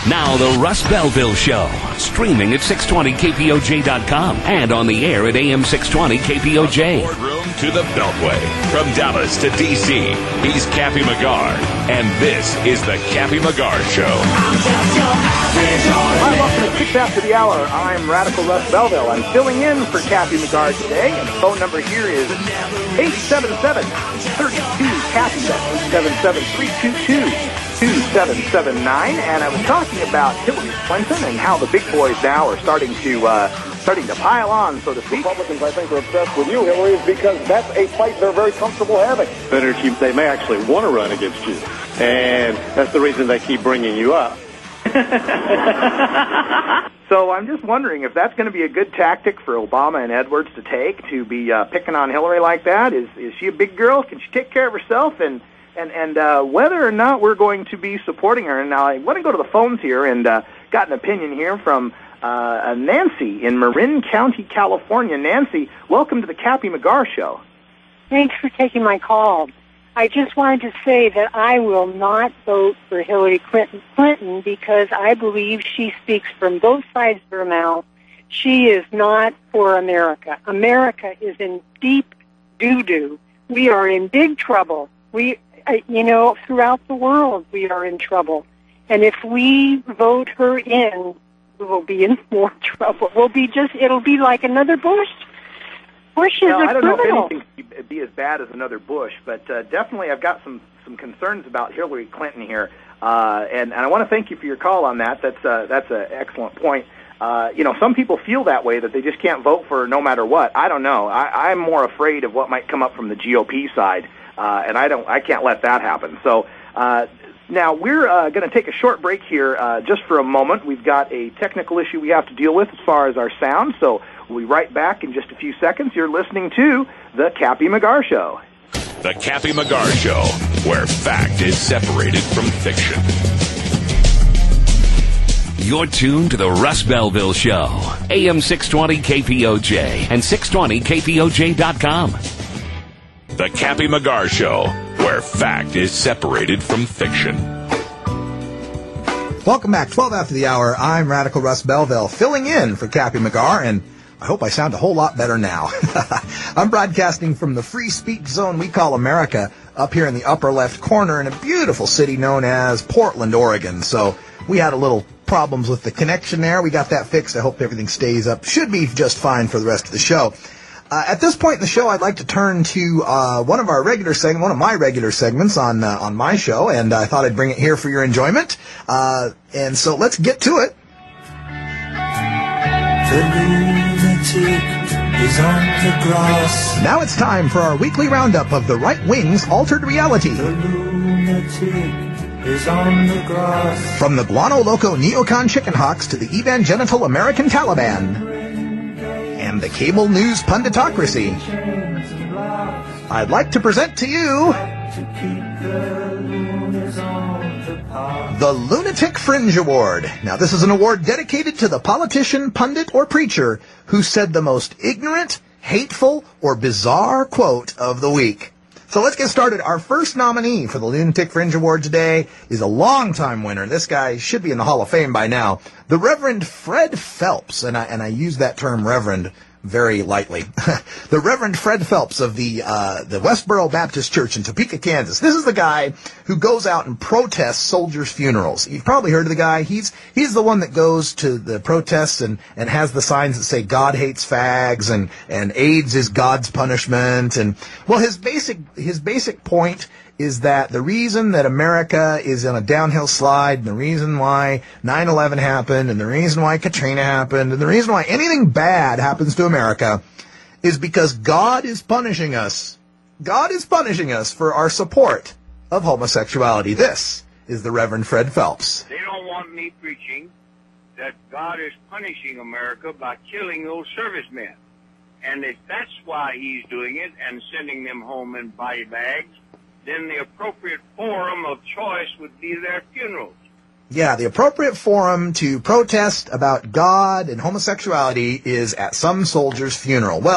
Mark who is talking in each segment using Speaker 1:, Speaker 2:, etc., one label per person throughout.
Speaker 1: Now the Russ Belville Show, streaming at 620kpoj.com and on the air at AM 620 KPOJ.
Speaker 2: Boardroom to the Beltway. From Dallas to D.C., he's Cappy McGarr, and this is the Cappy McGarr Show.
Speaker 3: Hi, welcome to 6 after the hour. I'm Radical Russ Belville. I'm filling in for Cappy McGarr today, and the phone number here is 877-32-CAPPY. That's 877-322-2779. And I was talking about Hillary Clinton and how the big boys now are starting to pile on, so to speak.
Speaker 4: Republicans, I think, are obsessed with you, Hillary, because that's a fight they're very comfortable having.
Speaker 5: Senator Chief, they may actually want to run against you, and that's the reason they keep bringing you up.
Speaker 3: So I'm just wondering if that's going to be a good tactic for Obama and Edwards to take, to be picking on Hillary like that. Is she a big girl? Can she take care of herself? And whether or not we're going to be supporting her. And now I want to go to the phones here and got an opinion here from Nancy in Marin County, California. Nancy, welcome to the Cappy McGarr Show.
Speaker 6: Thanks for taking my call. I just wanted to say that I will not vote for Hillary Clinton because I believe she speaks from both sides of her mouth. She is not for America. America is in deep doo-doo. We are in big trouble. Throughout the world we are in trouble. And if we vote her in, we will be in more trouble. It'll be like another Bush. Bush is a criminal.
Speaker 3: I don't know if anything could be as bad as another Bush, but definitely I've got some concerns about Hillary Clinton here, and I want to thank you for your call on that. That's an excellent point. Some people feel that way, that they just can't vote for her no matter what. I don't know. I'm more afraid of what might come up from the GOP side, and I can't let that happen. So now we're going to take a short break here just for a moment. We've got a technical issue we have to deal with as far as our sound, so we'll be right back in just a few seconds. You're listening to the Cappy McGarr Show.
Speaker 2: The Cappy McGarr Show, where fact is separated from fiction.
Speaker 1: You're tuned to the Russ Belville Show, AM 620 KPOJ and 620kpoj.com.
Speaker 2: The Cappy McGarr Show, where fact is separated from fiction.
Speaker 7: Welcome back. 12 after the hour. I'm Radical Russ Belville, filling in for Cappy McGarr, and I hope I sound a whole lot better now. I'm broadcasting from the free speech zone we call America, up here in the upper left corner in a beautiful city known as Portland, Oregon. So we had a little problems with the connection there. We got that fixed. I hope everything stays up. Should be just fine for the rest of the show. At this point in the show, I'd like to turn to one of my regular segments on my show, and I thought I'd bring it here for your enjoyment. And so let's get to it.
Speaker 8: The lunatic is on the grass.
Speaker 7: Now it's time for our weekly roundup of the right wing's altered reality.
Speaker 8: The lunatic is on the grass.
Speaker 7: From the Guano Loco neocon chicken hawks to the evangelical American Taliban and the cable news punditocracy, I'd like to present to you the Lunatic Fringe Award. Now, this is an award dedicated to the politician, pundit, or preacher who said the most ignorant, hateful, or bizarre quote of the week. So let's get started. Our first nominee for the Lunatic Fringe Award today is a longtime winner. This guy should be in the Hall of Fame by now. The Reverend Fred Phelps, and I use that term Reverend very lightly. The Reverend Fred Phelps of the Westboro Baptist Church in Topeka, Kansas. This is the guy who goes out and protests soldiers' funerals. You've probably heard of the guy. He's the one that goes to the protests and has the signs that say God hates fags and AIDS is God's punishment. And well, his basic point is that the reason that America is on a downhill slide, and the reason why 9/11 happened, and the reason why Katrina happened, and the reason why anything bad happens to America is because God is punishing us. God is punishing us for our support of homosexuality. This is the Reverend Fred Phelps.
Speaker 9: They don't want me preaching that God is punishing America by killing those servicemen. And if that's why he's doing it and sending them home in body bags, then the appropriate forum of choice would be their funerals.
Speaker 7: Yeah, the appropriate forum to protest about God and homosexuality is at some soldier's funeral. Well,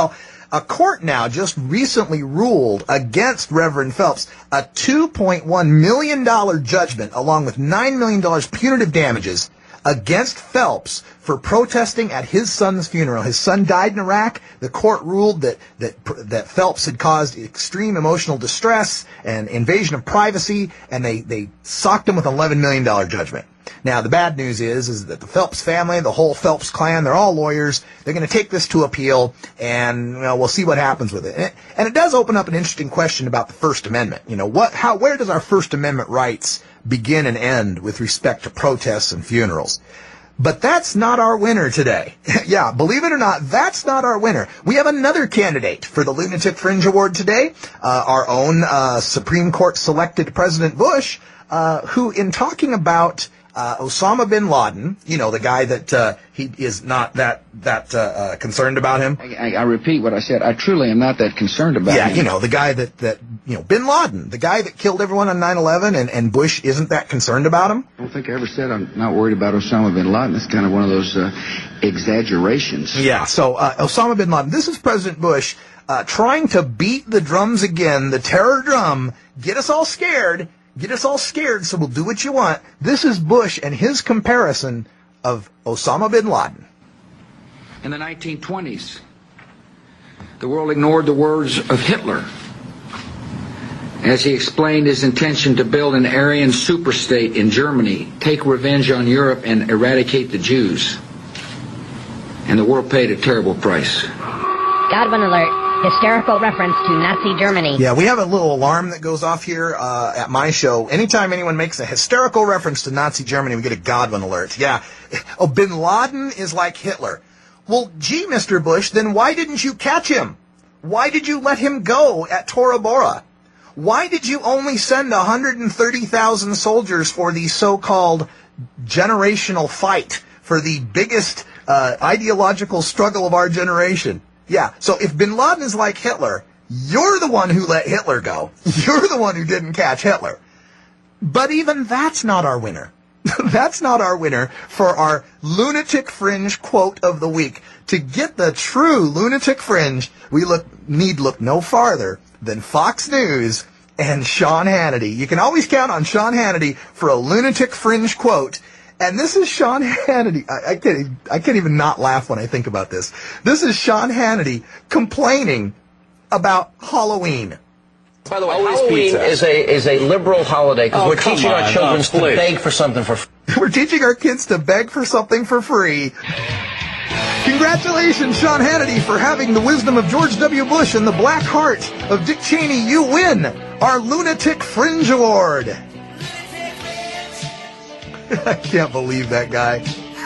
Speaker 7: A court now just recently ruled against Reverend Phelps a $2.1 million judgment along with $9 million punitive damages against Phelps for protesting at his son's funeral. His son died in Iraq. The court ruled that Phelps had caused extreme emotional distress and invasion of privacy, and they socked him with an $11 million judgment. Now, the bad news is that the Phelps family, the whole Phelps clan, they're all lawyers. They're going to take this to appeal, and we'll see what happens with it. And it does open up an interesting question about the First Amendment. Where does our First Amendment rights begin and end with respect to protests and funerals? But that's not our winner today. Yeah, believe it or not, that's not our winner. We have another candidate for the Lunatic Fringe Award today, our own Supreme Court selected President Bush, who, in talking about Osama bin Laden, the guy that he is not that concerned about him.
Speaker 10: I repeat what I said. I truly am not that concerned about him.
Speaker 7: Yeah, the guy that bin Laden, the guy that killed everyone on 9/11, and Bush isn't that concerned about him.
Speaker 10: I don't think I ever said I'm not worried about Osama bin Laden. It's kind of one of those exaggerations.
Speaker 7: Yeah, so Osama bin Laden, this is President Bush trying to beat the drums again, the terror drum, get us all scared. Get us all scared, so we'll do what you want. This is Bush and his comparison of Osama bin Laden.
Speaker 10: In the 1920s, the world ignored the words of Hitler as he explained his intention to build an Aryan superstate in Germany, take revenge on Europe, and eradicate the Jews. And the world paid a terrible price.
Speaker 11: Godwin alert. Hysterical reference to Nazi Germany.
Speaker 7: Yeah, we have a little alarm that goes off here at my show. Anytime anyone makes a hysterical reference to Nazi Germany, we get a Godwin alert. Yeah. Oh, bin Laden is like Hitler. Well, gee, Mr. Bush, then why didn't you catch him? Why did you let him go at Tora Bora? Why did you only send 130,000 soldiers for the so-called generational fight, for the biggest ideological struggle of our generation? Yeah, so if bin Laden is like Hitler, you're the one who let Hitler go. You're the one who didn't catch Hitler. But even that's not our winner. That's not our winner for our Lunatic Fringe quote of the week. To get the true Lunatic Fringe, we need look no farther than Fox News and Sean Hannity. You can always count on Sean Hannity for a Lunatic Fringe quote. And this is Sean Hannity. I can't even not laugh when I think about this. This is Sean Hannity complaining about Halloween.
Speaker 12: By the way, Halloween is a liberal holiday because we're teaching our children to beg for something for free.
Speaker 7: We're teaching our kids to beg for something for free. Congratulations, Sean Hannity, for having the wisdom of George W. Bush and the black heart of Dick Cheney. You win our Lunatic Fringe Award. I can't believe that guy.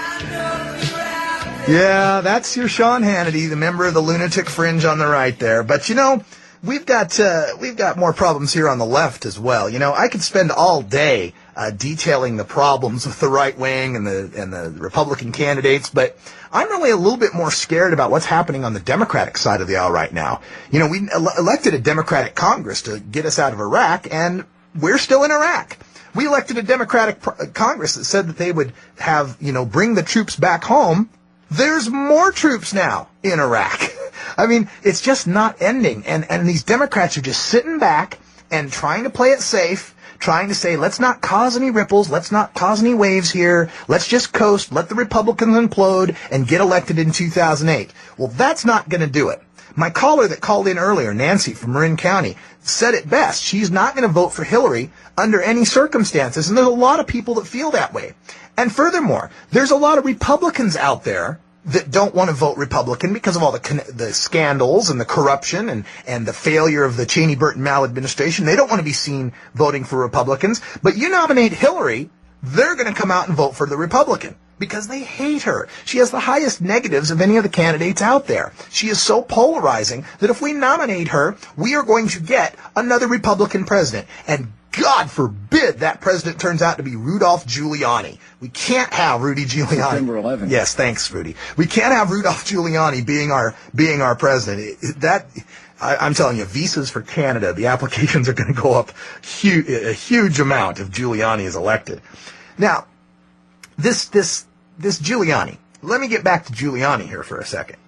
Speaker 7: Yeah, that's your Sean Hannity, the member of the Lunatic Fringe on the right there. But we've got more problems here on the left as well. I could spend all day detailing the problems with the right wing and the Republican candidates, but I'm really a little bit more scared about what's happening on the Democratic side of the aisle right now. We elected a Democratic Congress to get us out of Iraq, and we're still in Iraq. We elected a Democratic Congress that said that they would have, bring the troops back home. There's more troops now in Iraq. I mean, it's just not ending. And these Democrats are just sitting back and trying to play it safe, trying to say, let's not cause any ripples, let's not cause any waves here, let's just coast, let the Republicans implode and get elected in 2008. Well, that's not going to do it. My caller that called in earlier, Nancy from Marin County, said it best. She's not going to vote for Hillary under any circumstances, and there's a lot of people that feel that way. And furthermore, there's a lot of Republicans out there that don't want to vote Republican because of all the scandals and the corruption and the failure of the Cheney-Burton maladministration. They don't want to be seen voting for Republicans. But you nominate Hillary, they're going to come out and vote for the Republican because they hate her. She has the highest negatives of any of the candidates out there. She is so polarizing that if we nominate her, we are going to get another Republican president. And God forbid that president turns out to be Rudolph Giuliani. We can't have Rudy Giuliani.
Speaker 10: September 11th.
Speaker 7: Yes, thanks, Rudy. We can't have Rudolph Giuliani being our president. I'm telling you, visas for Canada, the applications are going to go up a huge amount if Giuliani is elected. Now, this Giuliani. Let me get back to Giuliani here for a second.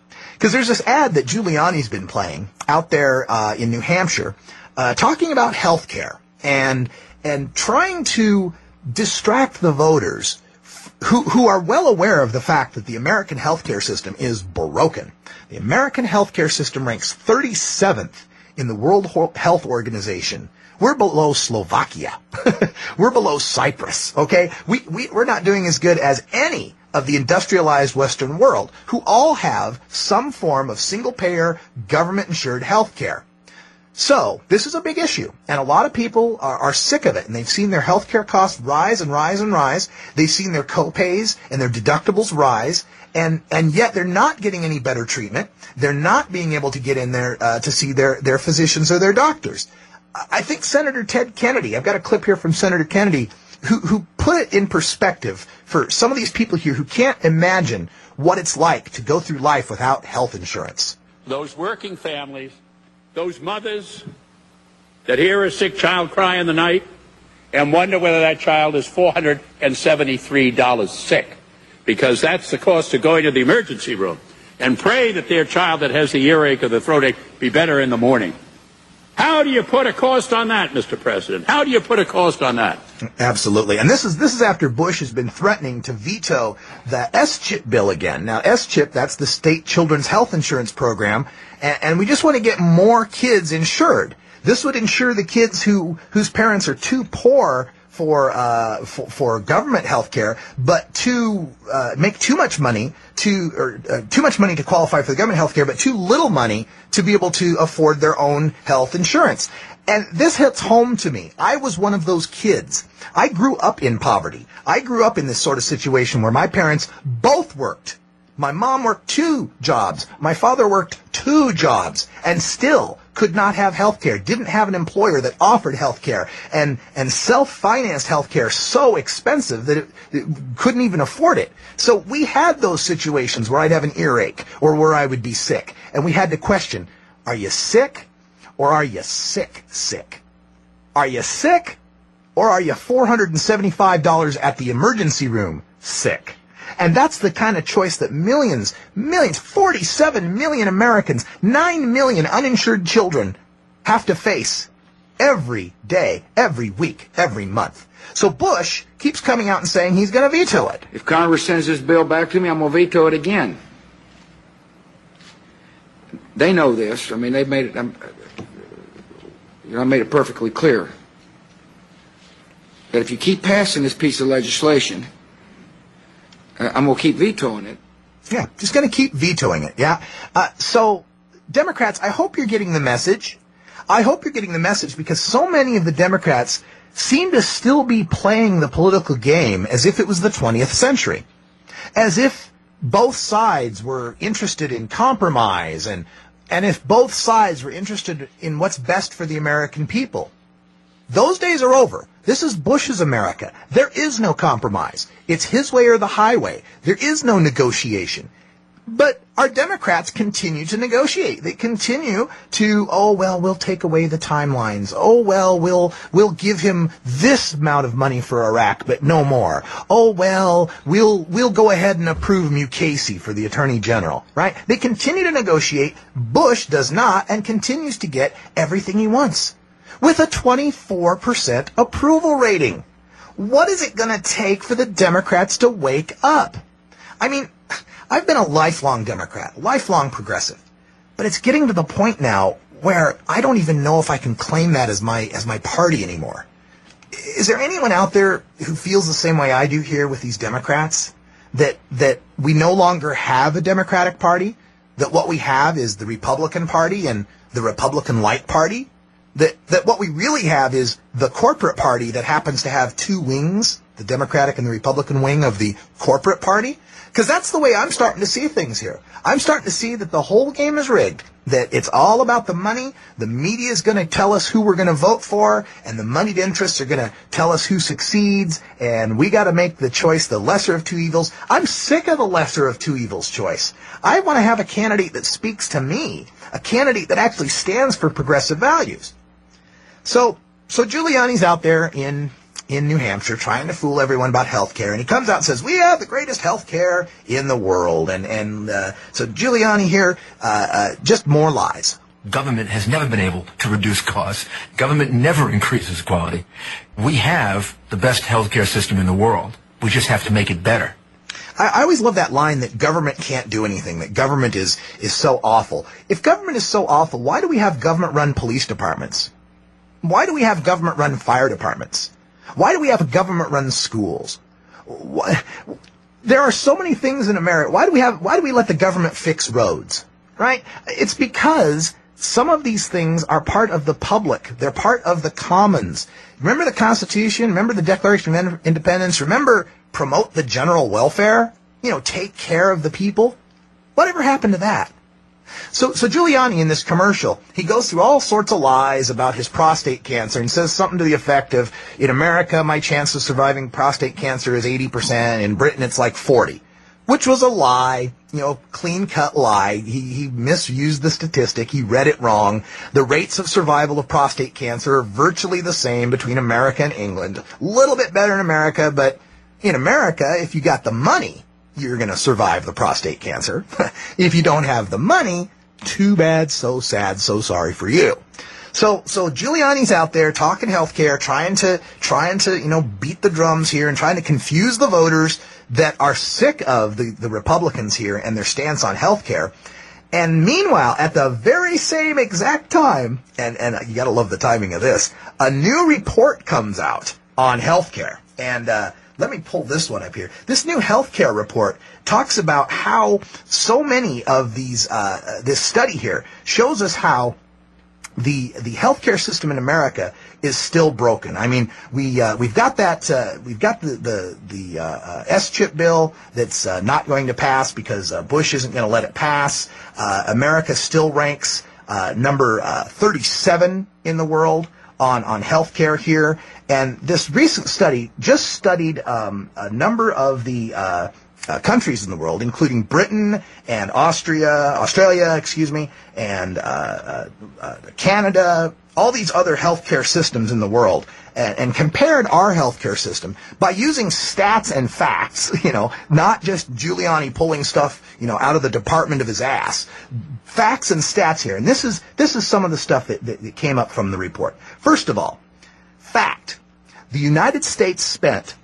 Speaker 7: Because there's this ad that Giuliani's been playing out there in New Hampshire, talking about health care and trying to distract the voters who are well aware of the fact that the American healthcare system is broken. The American healthcare system ranks 37th in the World Health Organization. We're below Slovakia. We're below Cyprus, okay? We're not doing as good as any of the industrialized Western world, who all have some form of single-payer, government-insured health care. So, this is a big issue, and a lot of people are sick of it, and they've seen their health care costs rise and rise and rise. They've seen their co-pays and their deductibles rise, and yet they're not getting any better treatment. They're not being able to get in there to see their physicians or their doctors. I think Senator Ted Kennedy, I've got a clip here from Senator Kennedy, who put it in perspective for some of these people here who can't imagine what it's like to go through life without health insurance.
Speaker 13: Those working families, those mothers that hear a sick child cry in the night and wonder whether that child is $473 sick, because that's the cost of going to the emergency room, and pray that their child that has the earache or the throat ache be better in the morning. How do you put a cost on that, Mr. President? How do you put a cost on that?
Speaker 7: Absolutely. And this is after Bush has been threatening to veto the S-CHIP bill again. Now, S-CHIP, that's the state children's health insurance program, and we just want to get more kids insured. This would insure the kids whose parents are too poor for government health care, but make too much money to qualify for the government health care, but too little money to be able to afford their own health insurance. And this hits home to me. I was one of those kids. I grew up in poverty. I grew up in this sort of situation where my parents both worked. My mom worked 2 jobs. My father worked 2 jobs and still could not have health care, didn't have an employer that offered health care, and self-financed health care so expensive that it couldn't even afford it. So we had those situations where I'd have an earache or where I would be sick, and we had to question, are you sick or are you sick? Are you sick or are you $475 at the emergency room sick? And that's the kind of choice that millions, 47 million Americans, 9 million uninsured children have to face every day, every week, every month. So Bush keeps coming out and saying he's going to veto it.
Speaker 10: If Congress sends this bill back to me, I'm going to veto it again. They know this. I mean, they've made it. I made it perfectly clear that if you keep passing this piece of legislation, I'm going to keep vetoing it.
Speaker 7: Yeah, just going to keep vetoing it, yeah. So, Democrats, I hope you're getting the message. I hope you're getting the message because so many of the Democrats seem to still be playing the political game as if it was the 20th century. As if both sides were interested in compromise and if both sides were interested in what's best for the American people. Those days are over. This is Bush's America. There is no compromise. It's his way or the highway. There is no negotiation. But our Democrats continue to negotiate. They continue to, we'll take away the timelines. We'll give him this amount of money for Iraq, but no more. We'll go ahead and approve Mukasey for the Attorney General, right? They continue to negotiate. Bush does not and continues to get everything he wants, with a 24% approval rating. What is it going to take for the Democrats to wake up? I mean, I've been a lifelong Democrat, lifelong progressive, but it's getting to the point now where I don't even know if I can claim that as my party anymore. Is there anyone out there who feels the same way I do here with these Democrats? That we no longer have a Democratic Party? That what we have is the Republican Party and the Republican Light Party? That what we really have is the corporate party that happens to have 2 wings, the Democratic and the Republican wing of the corporate party? Because that's the way I'm starting to see things here. I'm starting to see that the whole game is rigged, that it's all about the money. The media is going to tell us who we're going to vote for, and the moneyed interests are going to tell us who succeeds, and we got to make the choice, the lesser of 2 evils. I'm sick of the lesser of 2 evils choice. I want to have a candidate that speaks to me, a candidate that actually stands for progressive values. So Giuliani's out there in in New Hampshire trying to fool everyone about health care, and he comes out and says, we have the greatest health care in the world. And so Giuliani here, just more lies.
Speaker 14: Government has never been able to reduce costs. Government never increases quality. We have the best healthcare system in the world. We just have to make it better.
Speaker 7: I always love that line that government can't do anything, that government is so awful. If government is so awful, why do we have government-run police departments? Why do we have government-run fire departments? Why do we have government-run schools? There are so many things in America. Why do we let the government fix roads? Right? It's because some of these things are part of the public. They're part of the commons. Remember the Constitution? Remember the Declaration of Independence? Remember promote the general welfare? Take care of the people? Whatever happened to that? So Giuliani in this commercial, he goes through all sorts of lies about his prostate cancer and says something to the effect of, in America, my chance of surviving prostate cancer is 80%. In Britain, it's like 40%. Which was a lie, clean-cut lie. He misused the statistic. He read it wrong. The rates of survival of prostate cancer are virtually the same between America and England. A little bit better in America, but in America, if you got the money, you're going to survive the prostate cancer. If you don't have the money, too bad, so sad, so sorry for you. So Giuliani's out there talking healthcare, trying to beat the drums here and trying to confuse the voters that are sick of the Republicans here and their stance on healthcare. And meanwhile, at the very same exact time, and you got to love the timing of this, a new report comes out on healthcare. And let me pull this one up here. This new healthcare report talks about how so many of these this study here shows us how the healthcare system in America is still broken. I mean, we've got the S-chip bill that's not going to pass because Bush isn't going to let it pass. America still ranks number 37 in the world on healthcare here. And this recent study just studied a number of the countries in the world, including Britain and Australia, and Canada, all these other healthcare systems in the world, and compared our healthcare system by using stats and facts, not just Giuliani pulling stuff, out of the department of his ass. Facts and stats here. And this is some of the stuff that came up from the report. First of all, fact. The United States spent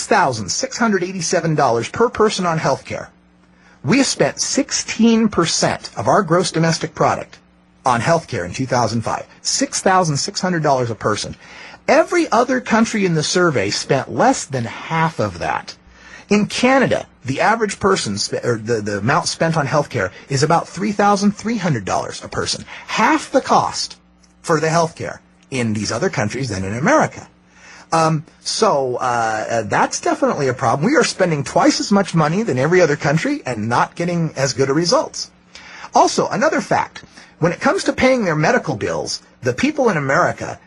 Speaker 7: $6,687 per person on health care. We have spent 16% of our gross domestic product on health care in 2005. $6,600 a person. Every other country in the survey spent less than half of that. In Canada, the average person, the amount spent on health care is about $3,300 a person. Half the cost for the health care in these other countries than in America. So that's definitely a problem. We are spending twice as much money than every other country and not getting as good a results. Also, another fact, when it comes to paying their medical bills, the people in America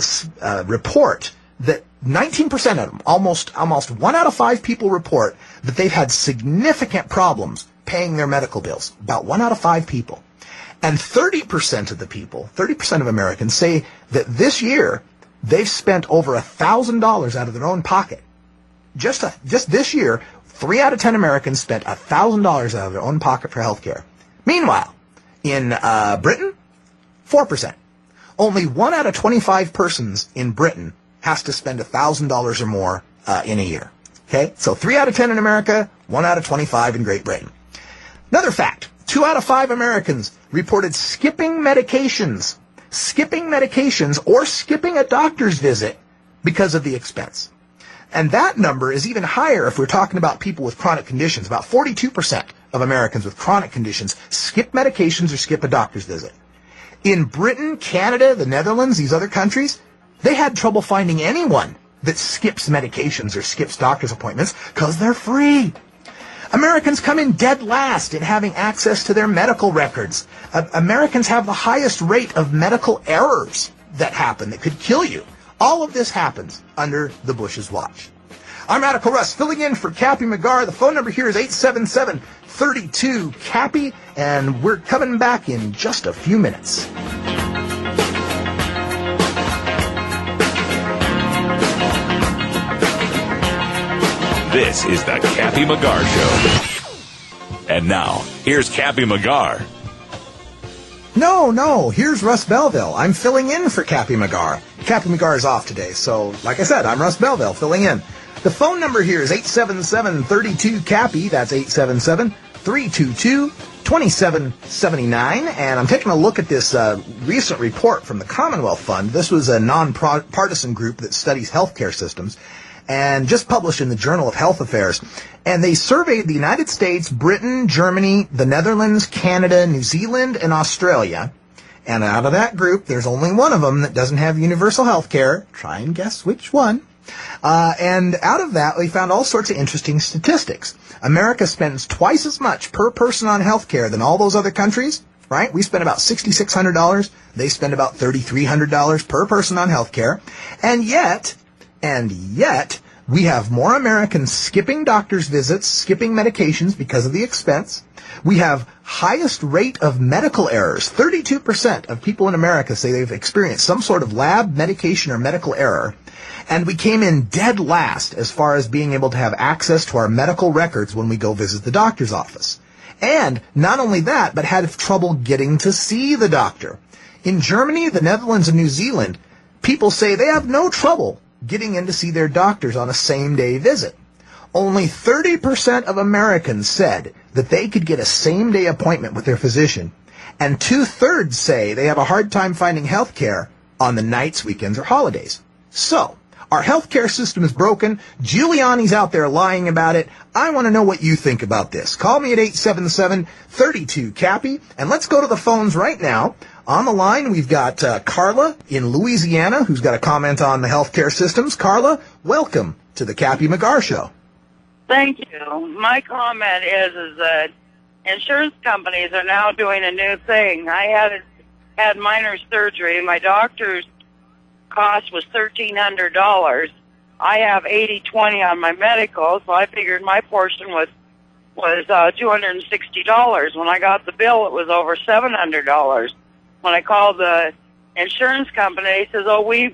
Speaker 7: report that 19% of them, almost 1 out of 5 people report that they've had significant problems paying their medical bills. About 1 out of 5 people. And 30% of the people, 30% of Americans say that this year they've spent over $1,000 out of their own pocket. Just this year, 3 out of 10 Americans spent $1,000 out of their own pocket for health care. Meanwhile, in Britain, 4%. Only 1 out of 25 persons in Britain has to spend $1,000 or more in a year. Okay? So 3 out of 10 in America, 1 out of 25 in Great Britain. Another fact, 2 out of 5 Americans reported skipping medications or skipping a doctor's visit because of the expense. And that number is even higher if we're talking about people with chronic conditions. About 42% of Americans with chronic conditions skip medications or skip a doctor's visit. In Britain, Canada, the Netherlands, these other countries, they had trouble finding anyone that skips medications or skips doctor's appointments because they're free. Americans come in dead last in having access to their medical records. Americans have the highest rate of medical errors that happen that could kill you. All of this happens under the Bush's watch. I'm Radical Russ, filling in for Cappy McGarr. The phone number here is 877-32-CAPPY, and we're coming back in just a few minutes.
Speaker 2: This is the Cappy Magar Show. And now, here's Cappy Magar.
Speaker 7: No, here's Russ Belville. I'm filling in for Cappy Magar. Cappy Magar is off today, so like I said, I'm Russ Belville filling in. The phone number here is 877-32-CAPPY. That's 877-322-2779. And I'm taking a look at this recent report from the Commonwealth Fund. This was a non-partisan group that studies healthcare systems, and just published in the Journal of Health Affairs. And they surveyed the United States, Britain, Germany, the Netherlands, Canada, New Zealand, and Australia. And out of that group, there's only one of them that doesn't have universal health care. Try and guess which one. And out of that, we found all sorts of interesting statistics. America spends twice as much per person on health care than all those other countries, right? We spend about $6,600. They spend about $3,300 per person on health care. And yet, we have more Americans skipping doctor's visits, skipping medications because of the expense. We have highest rate of medical errors. 32% of people in America say they've experienced some sort of lab, medication, or medical error. And we came in dead last as far as being able to have access to our medical records when we go visit the doctor's office. And not only that, but had trouble getting to see the doctor. In Germany, the Netherlands, and New Zealand, people say they have no trouble getting in to see their doctors on a same-day visit. Only 30% of Americans said that they could get a same-day appointment with their physician, and 2/3 say they have a hard time finding health care on the nights, weekends, or holidays. So, our healthcare system is broken. Giuliani's out there lying about it. I want to know what you think about this. Call me at 877-32-CAPPY, and let's go to the phones right now. On the line, we've got Carla in Louisiana, who's got a comment on the healthcare systems. Carla, welcome to the Cappy Magar Show.
Speaker 15: Thank you. My comment is that insurance companies are now doing a new thing. I had minor surgery. My doctor's cost was $1,300. I have 80/20 on my medical, so I figured my portion was $260. When I got the bill, it was over $700. When I called the insurance company, he says, "Oh, we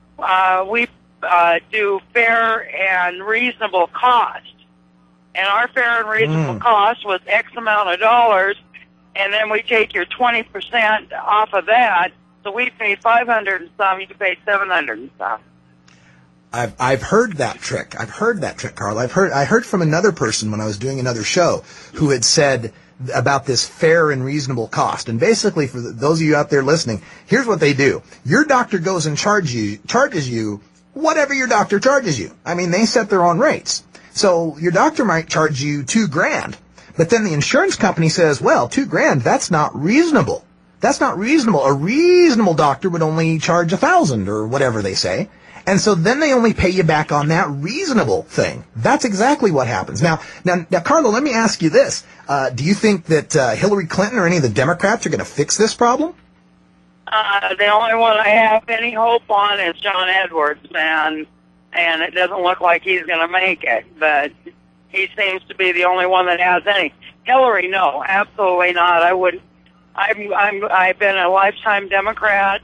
Speaker 15: do fair and reasonable cost, and our fair and reasonable cost was X amount of dollars, and then we take your 20% off of that. So we paid $500 and some. You paid $700 and some."
Speaker 7: I've heard that trick. Carla. I heard from another person when I was doing another show who had said about this fair and reasonable cost. And basically, for those of you out there listening, here's what they do. Your doctor goes and charges you whatever your doctor charges you. I mean, they set their own rates. So your doctor might charge you $2,000, but then the insurance company says, well, $2,000, that's not reasonable. That's not reasonable. A reasonable doctor would only charge $1,000 or whatever they say. And so then they only pay you back on that reasonable thing. That's exactly what happens. Now, Carla, let me ask you this. Do you think that Hillary Clinton or any of the Democrats are going to fix this problem?
Speaker 15: The only one I have any hope on is John Edwards, and it doesn't look like he's going to make it. But he seems to be the only one that has any. Hillary, no, absolutely not. I wouldn't. I've been a lifetime Democrat.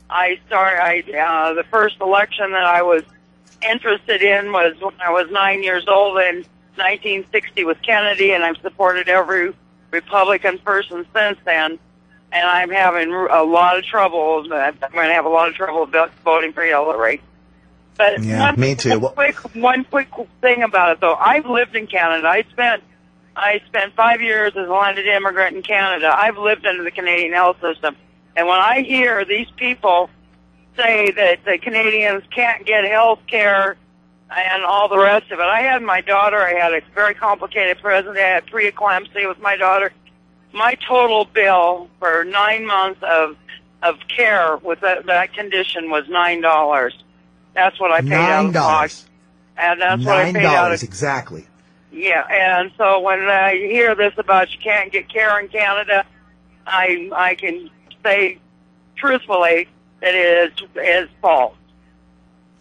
Speaker 15: The first election that I was interested in was when I was 9 years old in 1960 with Kennedy, and I've supported every Republican person since then. And I'm having a lot of trouble. I'm going to have a lot of trouble voting for Hillary. But
Speaker 7: yeah, me too.
Speaker 15: One quick thing about it, though. I've lived in Canada. I spent 5 years as a landed immigrant in Canada. I've lived under the Canadian health system. And when I hear these people say that the Canadians can't get health care and all the rest of it, I had my daughter, I had a very complicated pregnancy, I had preeclampsia with my daughter. My total bill for 9 months of care with that condition was $9. That's what I paid out of pocket. And that's what I paid out of.
Speaker 7: $9, exactly.
Speaker 15: Yeah, and so when I hear this about you can't get care in Canada, I can say truthfully that it is false.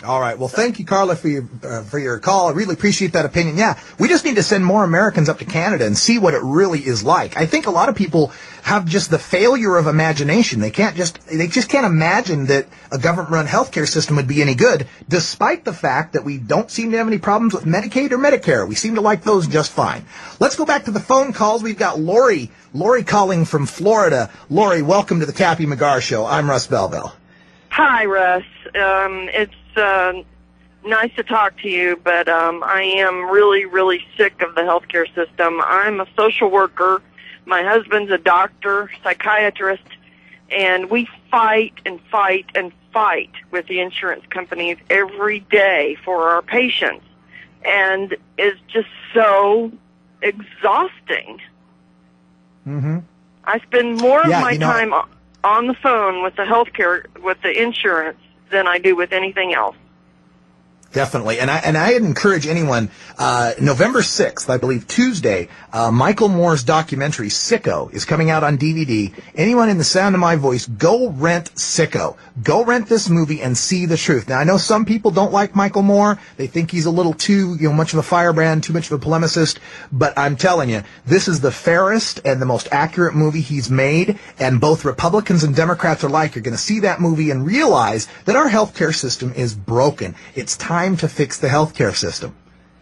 Speaker 7: All right. Well, thank you, Carla, for your call. I really appreciate that opinion. Yeah, we just need to send more Americans up to Canada and see what it really is like. I think a lot of people have just the failure of imagination. They just can't imagine that a government-run healthcare system would be any good, despite the fact that we don't seem to have any problems with Medicaid or Medicare. We seem to like those just fine. Let's go back to the phone calls. We've got Lori calling from Florida. Lori, welcome to the Cappy McGarr Show. I'm Russ Belville.
Speaker 16: Hi, Russ. It's nice to talk to you, but I am really, really sick of the healthcare system. I'm a social worker. My husband's a doctor, psychiatrist, and we fight and fight and fight with the insurance companies every day for our patients. And it's just so exhausting.
Speaker 7: Mm-hmm.
Speaker 16: I spend more of my time on the phone with the healthcare, with the insurance, than I do with anything else.
Speaker 7: Definitely. And I'd encourage anyone, November 6th, I believe Tuesday, Michael Moore's documentary, Sicko, is coming out on DVD. Anyone in the sound of my voice, go rent Sicko. Go rent this movie and see the truth. Now, I know some people don't like Michael Moore. They think he's a little too, much of a firebrand, too much of a polemicist. But I'm telling you, this is the fairest and the most accurate movie he's made. And both Republicans and Democrats alike are going to see that movie and realize that our healthcare system is broken. It's time to fix the healthcare system.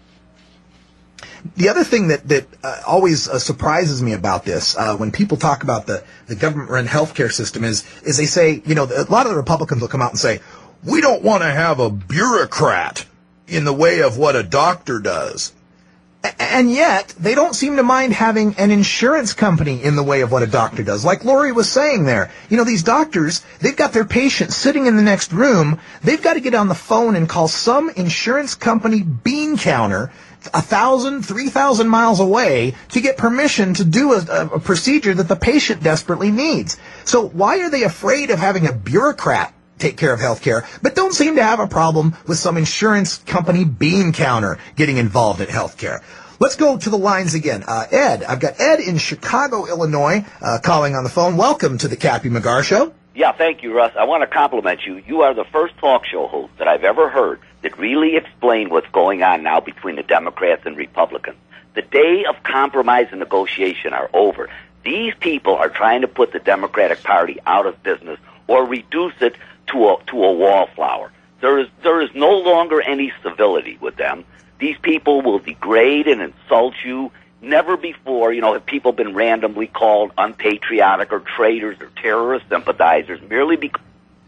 Speaker 7: The other thing that always surprises me about this, when people talk about the government-run healthcare system, is they say, a lot of the Republicans will come out and say, we don't want to have a bureaucrat in the way of what a doctor does. And yet, they don't seem to mind having an insurance company in the way of what a doctor does. Like Lori was saying there, these doctors, they've got their patient sitting in the next room. They've got to get on the phone and call some insurance company bean counter 1,000, 3,000 miles away to get permission to do a procedure that the patient desperately needs. So why are they afraid of having a bureaucrat take care of healthcare, but don't seem to have a problem with some insurance company bean counter getting involved in healthcare? Let's go to the lines again. Ed, I've got Ed in Chicago, Illinois, calling on the phone. Welcome to the Cappy McGarr Show.
Speaker 17: Yeah, thank you, Russ. I want to compliment you. You are the first talk show host that I've ever heard that really explained what's going on now between the Democrats and Republicans. The day of compromise and negotiation are over. These people are trying to put the Democratic Party out of business or reduce it to a wallflower. There is no longer any civility with them. These people will degrade and insult you. Never before, have people been randomly called unpatriotic or traitors or terrorist sympathizers merely because...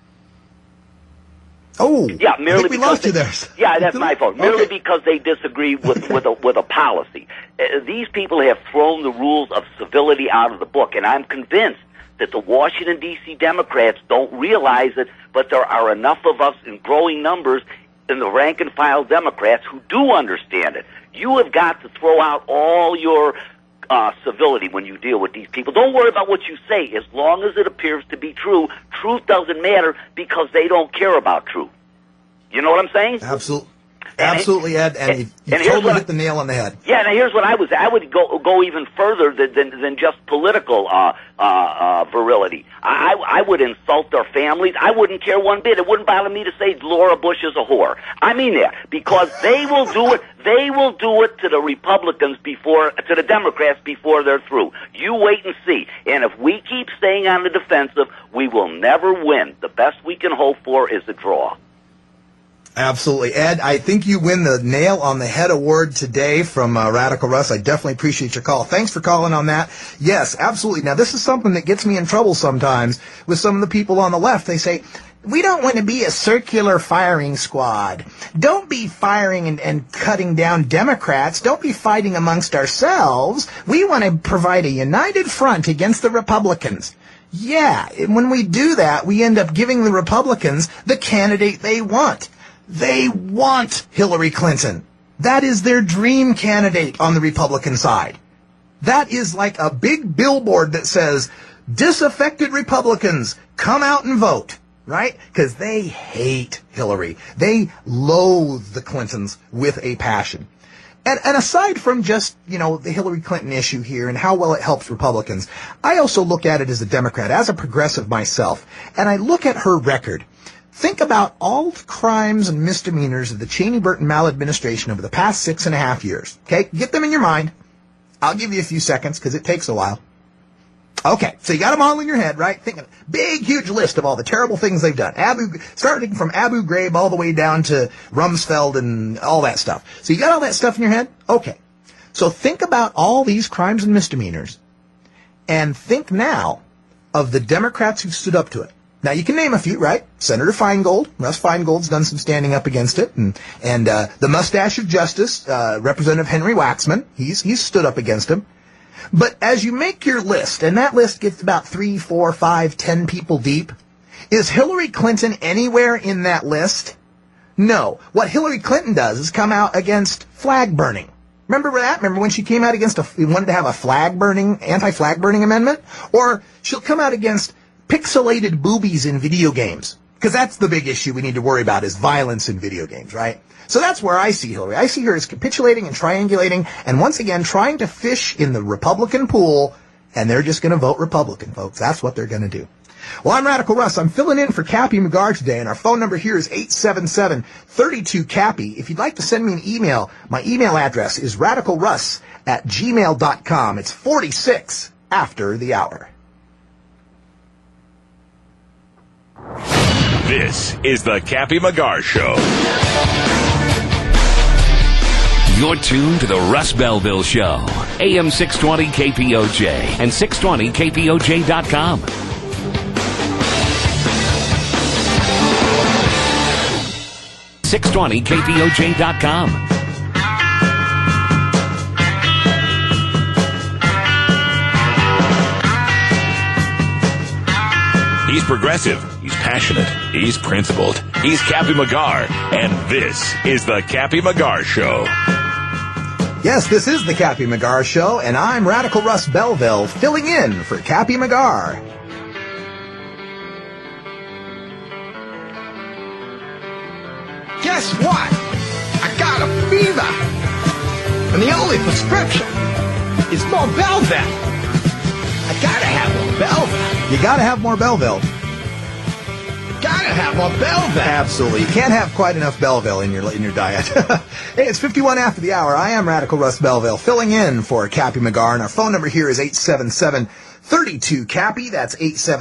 Speaker 7: Oh,
Speaker 17: yeah, merely
Speaker 7: we lost you there.
Speaker 17: Yeah, that's my fault. Merely because they disagree with a policy. These people have thrown the rules of civility out of the book, and I'm convinced that the Washington, D.C. Democrats don't realize it, but there are enough of us in growing numbers in the rank-and-file Democrats who do understand it. You have got to throw out all your civility when you deal with these people. Don't worry about what you say. As long as it appears to be true, truth doesn't matter because they don't care about truth. You know what I'm saying?
Speaker 7: Absolutely, Ed, and you totally hit the nail on the head.
Speaker 17: Yeah, now here's what I would go even further than just political virility. I would insult their families. I wouldn't care one bit. It wouldn't bother me to say Laura Bush is a whore. I mean that, because they will do it. They will do it to the Republicans to the Democrats before they're through. You wait and see. And if we keep staying on the defensive, we will never win. The best we can hope for is a draw.
Speaker 7: Absolutely. Ed, I think you win the nail on the head award today from Radical Russ. I definitely appreciate your call. Thanks for calling on that. Yes, absolutely. Now, this is something that gets me in trouble sometimes with some of the people on the left. They say, we don't want to be a circular firing squad. Don't be firing and cutting down Democrats. Don't be fighting amongst ourselves. We want to provide a united front against the Republicans. Yeah, when we do that, we end up giving the Republicans the candidate they want. They want Hillary Clinton. That is their dream candidate on the Republican side. That is like a big billboard that says, disaffected Republicans, come out and vote, right? Because they hate Hillary. They loathe the Clintons with a passion. And aside from just, the Hillary Clinton issue here and how well it helps Republicans, I also look at it as a Democrat, as a progressive myself, and I look at her record. think about all the crimes and misdemeanors of the Cheney-Burton maladministration over the past 6.5 years. Okay? Get them in your mind. I'll give you a few seconds because it takes a while. Okay, so you got them all in your head, right? Thinking big, huge list of all the terrible things they've done. Starting from Abu Ghraib all the way down to Rumsfeld and all that stuff. So you got all that stuff in your head? Okay. So think about all these crimes and misdemeanors and think now of the Democrats who stood up to it. Now, you can name a few, right? Senator Feingold. Russ Feingold's done some standing up against it. And the mustache of justice, Representative Henry Waxman, he's stood up against him. But as you make your list, and that list gets about 3, 4, 5, 10 people deep, is Hillary Clinton anywhere in that list? No. What Hillary Clinton does is come out against flag burning. Remember that? Remember when she came out against wanted to have a anti-flag burning amendment? Or she'll come out against pixelated boobies in video games. Because that's the big issue we need to worry about is violence in video games, right? So that's where I see Hillary. I see her as capitulating and triangulating and once again trying to fish in the Republican pool, and they're just going to vote Republican, folks. That's what they're going to do. Well, I'm Radical Russ. I'm filling in for Cappy McGarr today, and our phone number here is 877-32-CAPPY. If you'd like to send me an email, my email address is radicalruss@gmail.com. It's 46 after the hour.
Speaker 2: This is the Cappy McGarr Show.
Speaker 1: You're tuned to the Russ Belville Show. AM 620 KPOJ and 620KPOJ.com. KPOJ.com.
Speaker 2: He's progressive. He's passionate. He's principled. He's Cappy McGarr. And this is the Cappy McGarr Show.
Speaker 7: Yes, this is the Cappy McGarr Show, and I'm Radical Russ Belville, filling in for Cappy McGarr.
Speaker 18: Guess what? I got a fever. And the only prescription is more Belville. I gotta have more Belville.
Speaker 7: You gotta have more Belville.
Speaker 18: Gotta have more Belville.
Speaker 7: Absolutely. You can't have quite enough Belville in your diet. Hey, it's 51 after the hour. I am Radical Russ Belville, filling in for Cappy McGarr, and our phone number here is 877-32-CAPPY. That's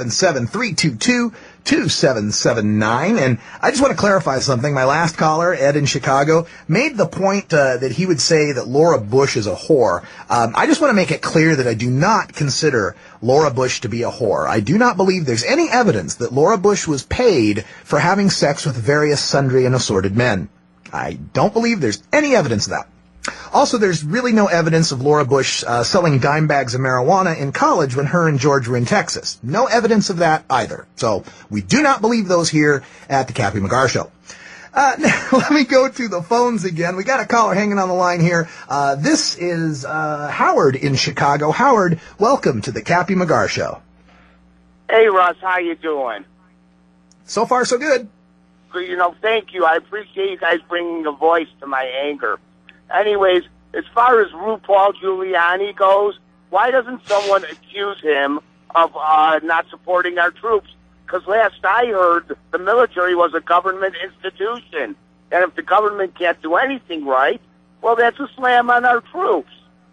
Speaker 7: 877-322-2779. And I just want to clarify something. My last caller, Ed in Chicago, made the point that he would say that Laura Bush is a whore. I just want to make it clear that I do not consider Laura Bush to be a whore. I do not believe there's any evidence that Laura Bush was paid for having sex with various sundry and assorted men. I don't believe there's any evidence of that. Also, there's really no evidence of Laura Bush selling dime bags of marijuana in college when her and George were in Texas. No evidence of that either. So we do not believe those here at the Cappy McGarr Show. Now, let me go to the phones again. We got a caller hanging on the line here. This is Howard in Chicago. Howard, welcome to the Cappy McGarr Show.
Speaker 19: Hey, Russ, how you doing?
Speaker 7: So far, so good.
Speaker 19: You know, thank you. I appreciate you guys bringing a voice to my anger. Anyways, as far as RuPaul Giuliani goes, why doesn't someone accuse him of not supporting our troops? Because last I heard, the military was a government institution. And if the government can't do anything right, well, that's a slam on our troops.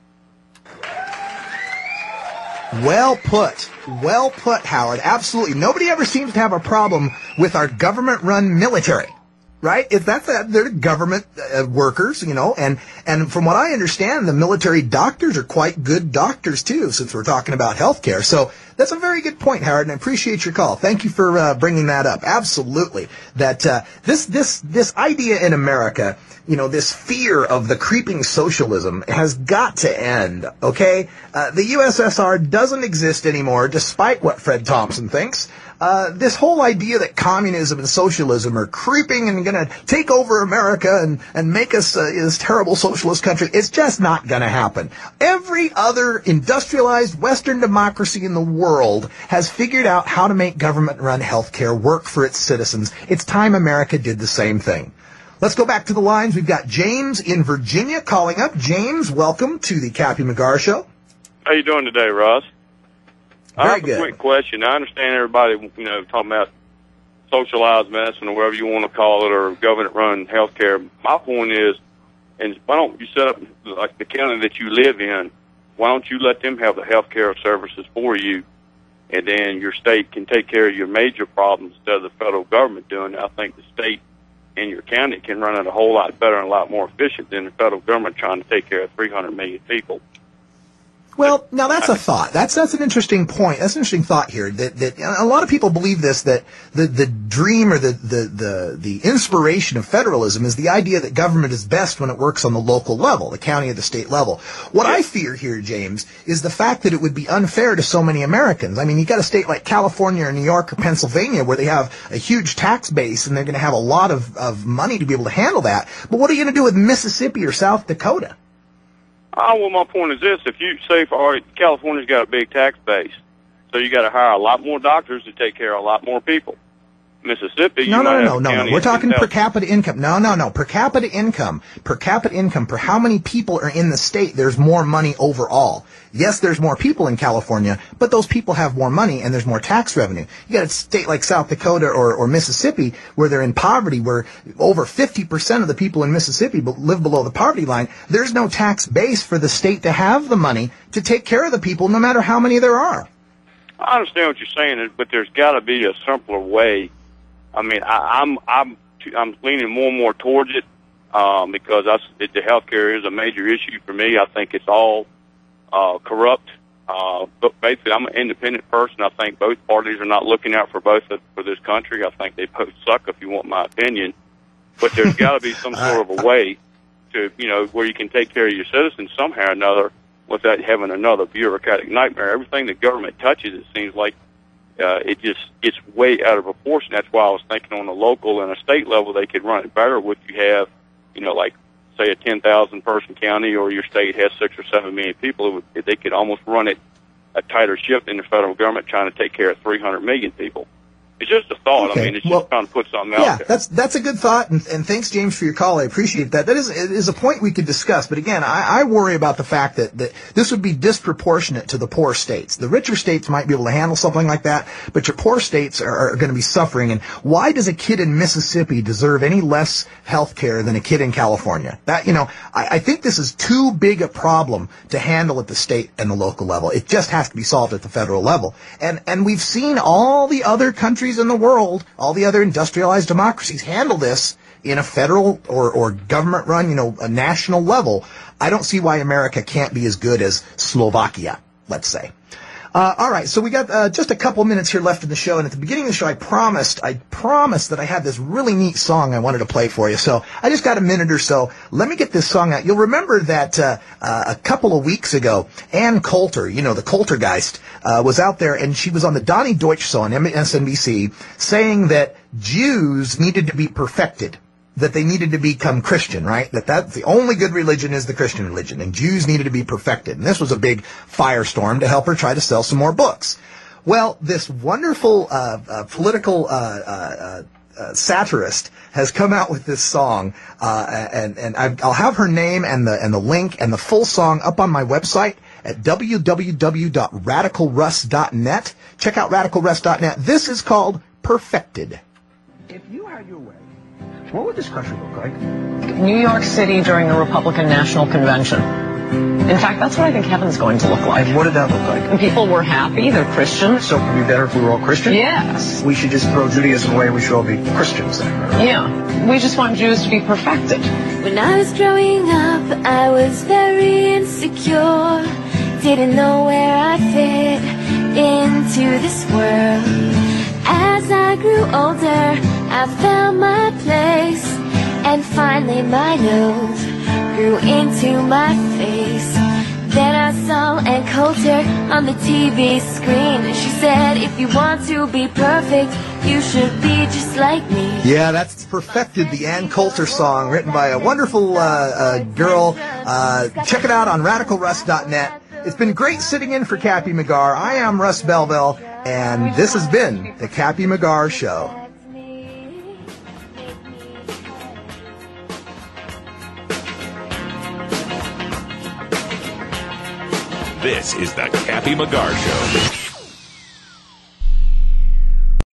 Speaker 7: Well put. Well put, Howard. Absolutely. Nobody ever seems to have a problem with our government-run military. Right? They're government workers, you know, and from what I understand, the military doctors are quite good doctors too, since we're talking about healthcare. So that's a very good point, Howard, and I appreciate your call. Thank you for bringing that up. Absolutely. That this idea in America, you know, this fear of the creeping socialism has got to end, okay? The USSR doesn't exist anymore, despite what Fred Thompson thinks. This whole idea that communism and socialism are creeping and going to take over America and make us this terrible socialist country, it's just not going to happen. Every other industrialized Western democracy in the world has figured out how to make government-run healthcare work for its citizens. It's time America did the same thing. Let's go back to the lines. We've got James in Virginia calling up. James, welcome to the Cappy McGarr Show.
Speaker 20: How you doing today, Ross?
Speaker 7: Very
Speaker 20: I have
Speaker 7: good.
Speaker 20: a quick question. I understand everybody, you know, talking about socialized medicine or whatever you want to call it, or government-run health care. My point is, and why don't you set up, like the county that you live in, why don't you let them have the health care services for you, and then your state can take care of your major problems instead of the federal government doing it? I think the state and your county can run it a whole lot better and a lot more efficient than the federal government trying to take care of 300 million people.
Speaker 7: Well, now that's a thought. That's an interesting point. That's an interesting thought here. That a lot of people believe this, that the dream or the inspiration of federalism is the idea that government is best when it works on the local level, the county or the state level. What I fear here, James, is the fact that it would be unfair to so many Americans. I mean, you got a state like California or New York or Pennsylvania where they have a huge tax base and they're going to have a lot of money to be able to handle that. But what are you going to do with Mississippi or South Dakota?
Speaker 20: Well, my point is this. If you say, all right, California's got a big tax base, so you got to hire a lot more doctors to take care of a lot more people. Mississippi,
Speaker 7: No. We're talking per capita income. No. Per capita income. For how many people are in the state, there's more money overall. Yes, there's more people in California, but those people have more money and there's more tax revenue. You got a state like South Dakota or Mississippi where they're in poverty, where over 50% of the people in Mississippi live below the poverty line. There's no tax base for the state to have the money to take care of the people, no matter how many there are.
Speaker 20: I understand what you're saying, but there's got to be a simpler way. I mean, I'm leaning more and more towards it because the health care is a major issue for me. I think it's all corrupt. But basically, I'm an independent person. I think both parties are not looking out for for this country. I think they both suck, if you want my opinion. But there's got to be some sort of a way to, where you can take care of your citizens somehow or another without having another bureaucratic nightmare. Everything the government touches, it seems like, it just gets way out of proportion. That's why I was thinking on a local and a state level they could run it better. If you have, like say a 10,000 person county, or your state has 6 or 7 million people, they could almost run it a tighter ship than the federal government trying to take care of 300 million people. It's just a thought.
Speaker 7: Okay.
Speaker 20: I mean, it's just trying to put something out there.
Speaker 7: Yeah, that's a good thought, and thanks, James, for your call. I appreciate that. That is a point we could discuss, but again, I worry about the fact that this would be disproportionate to the poor states. The richer states might be able to handle something like that, but your poor states are going to be suffering. And why does a kid in Mississippi deserve any less health care than a kid in California? That, I think this is too big a problem to handle at the state and the local level. It just has to be solved at the federal level. And we've seen all the other countries in the world, all the other industrialized democracies handle this in a federal or government-run, a national level. I don't see why America can't be as good as Slovakia, let's say. All right, so we got just a couple minutes here left in the show, and at the beginning of the show, I promised that I had this really neat song I wanted to play for you. So I just got a minute or so. Let me get this song out. You'll remember that a couple of weeks ago, Ann Coulter, the Coultergeist, was out there, and she was on the Donnie Deutsch show on MSNBC, saying that Jews needed to be perfected, that they needed to become Christian, right? That's the only good religion is the Christian religion, and Jews needed to be perfected. And this was a big firestorm to help her try to sell some more books. Well, this wonderful political satirist has come out with this song, and I'll have her name and the link and the full song up on my website at www.radicalruss.net. Check out radicalruss.net. This is called Perfected.
Speaker 21: If you had your way, what would this country look like?
Speaker 22: New York City during the Republican National Convention. In fact, that's what I think heaven's going to look like.
Speaker 21: And what did that look like?
Speaker 22: And people were happy, they're Christian.
Speaker 21: So it would be better if we were all Christian?
Speaker 22: Yes.
Speaker 21: We should just throw Judaism away and we should all be Christians then, right?
Speaker 22: Yeah. We just want Jews to be perfected.
Speaker 23: When I was growing up, I was very insecure. Didn't know where I fit into this world. As I grew older, I found my place, and finally my nose grew into my face. Then I saw Ann Coulter on the TV screen, and she said, if you want to be perfect, you should be just like me.
Speaker 7: Yeah, that's Perfected, the Ann Coulter song, written by a wonderful girl. Check it out on radicalruss.net. It's been great sitting in for Cappy McGarr. I am Russ Belville, and this has been the Cappy McGarr Show.
Speaker 2: This is the Cappy McGarr Show.